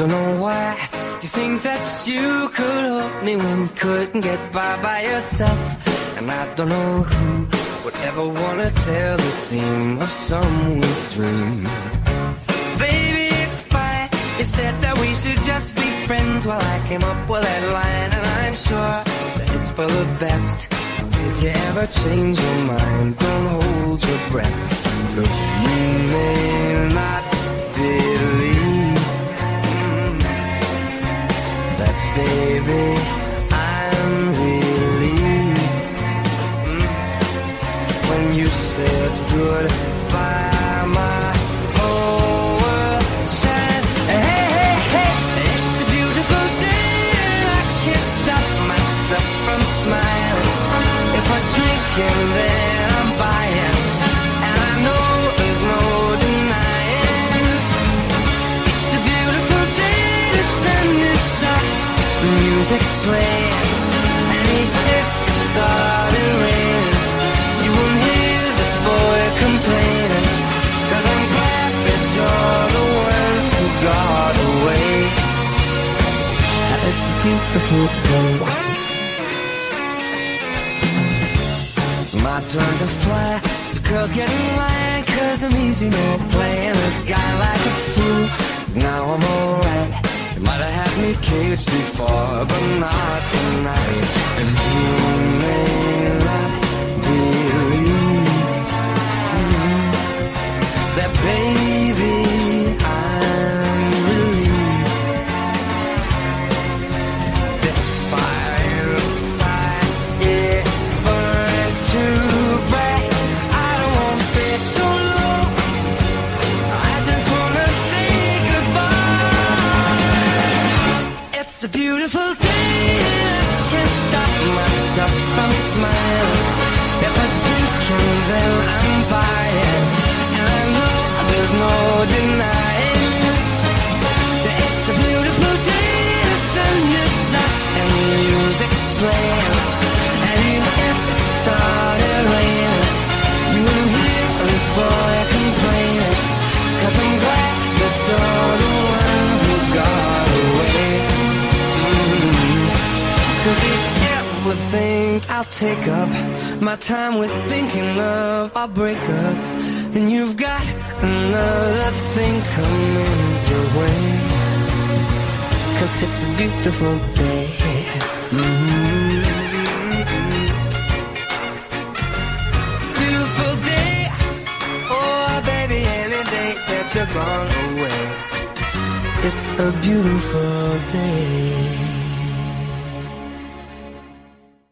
don't know why you think that you could hold me when you couldn't get by yourself. And I don't know who would ever wanna tell the seam of someone's dream. Baby, it's fine. You said that we should just be friends. Well, I came up with that line, and I'm sure that it's for the best. If you ever change your mind, don't hold your breath. Look, you may not believe that, baby, I'm relieved when you said goodbye. My whole world shined. Hey, hey, hey, it's a beautiful day, and I can't stop myself from smiling. If I drink and then I'm buying, and I know there's no denying. It's a beautiful day, the sun is up, the music's playing, and if it started raining, you won't hear this boy complaining, 'cause I'm glad that you're the one who got away. It's a beautiful day. It's my turn to fly, so girls get in line, 'cause I'm easy, no playing this guy like a fool. Now I'm alright. You might have had me caged before, but not tonight. And you may not believe that, baby, I'm relieved. This fire inside, it burns too bright. I don't wanna say so long, I just wanna say goodbye. It's a beautiful day, I can't stop myself from smiling. If I drink and then I'm buying, and I know there's no denying that it's a beautiful day, the sun is up and the music's playing, and even if it started raining, you wouldn't hear this boy complaining, 'cause I'm glad that you're the one who got away. 'Cause if you ever think I'll take up my time with thinking of our breakup, then you've got another thing coming your way. 'Cause it's a beautiful day. Beautiful day. Oh, baby, any day that you're gone away. It's a beautiful day.